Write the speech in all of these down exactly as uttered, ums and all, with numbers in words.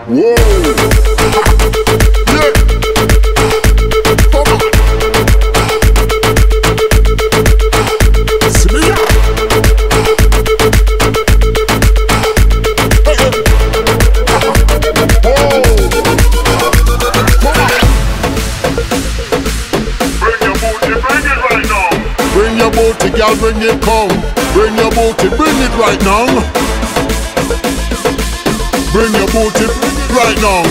Whoa. Yeah. Come on. See me now. Hey, hey. Whoa. Come on. Bring your booty, bring it right now. Bring your booty, girl, bring it come. Bring your booty, bring it right now. Bring your booty right now.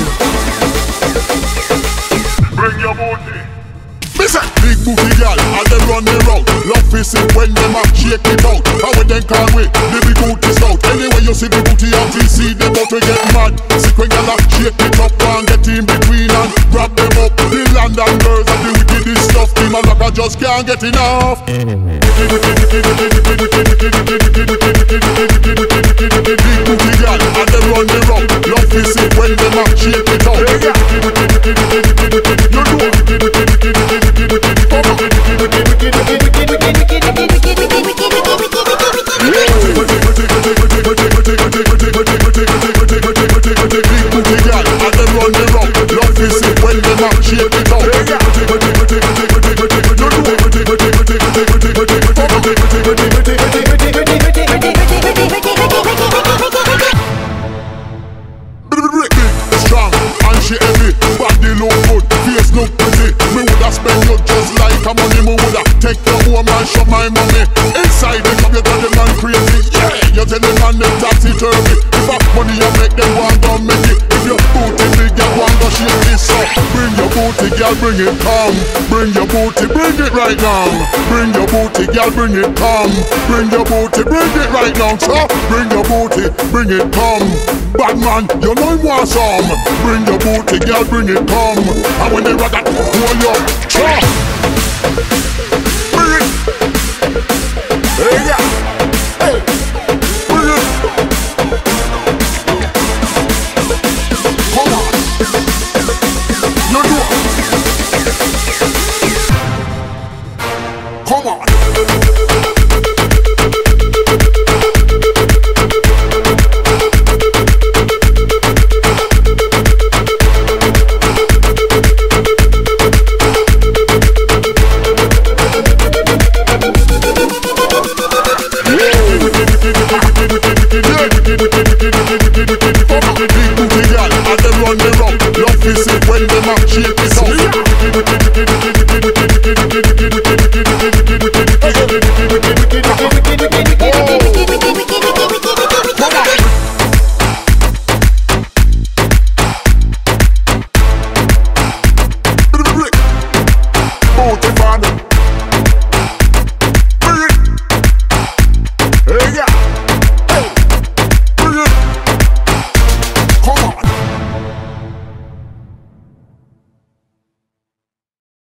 Bring your booty. Listen, big booty girl, and them run the road. Love to see when them a shake it out. How we then call we the big booty scout. Anyway you see the booty out, you see them out we get mad. See when girl a shake it up and get in between and grab them up. The London girls and the wickedest stuff. Team a locker just can't get enough. Big booty girl, and them run the road. Love to see when them a shake it out. You know. Strong and she heavy, body look good, face look pretty. Me woulda spend you just like a money. Me woulda take your home and show my money. Inside the club you got the man crazy. Yeah, you tell the man them taxi turvy. If I money you make them want to make it. If your booty big you want to shake this up. Bring your booty girl, bring it come. Bring your booty, bring it right now. Bring your booty girl, bring it come. Bring your booty, bring it right now. So bring your booty, bring it come. Bad man, you know you want some. Bring your booty girl, bring it come. And when they rock that, hold you up. Chop. Bring it. Hey yeah. Hey. Bring it. Come on. You do it. Come on. Love to see when them a shake it out.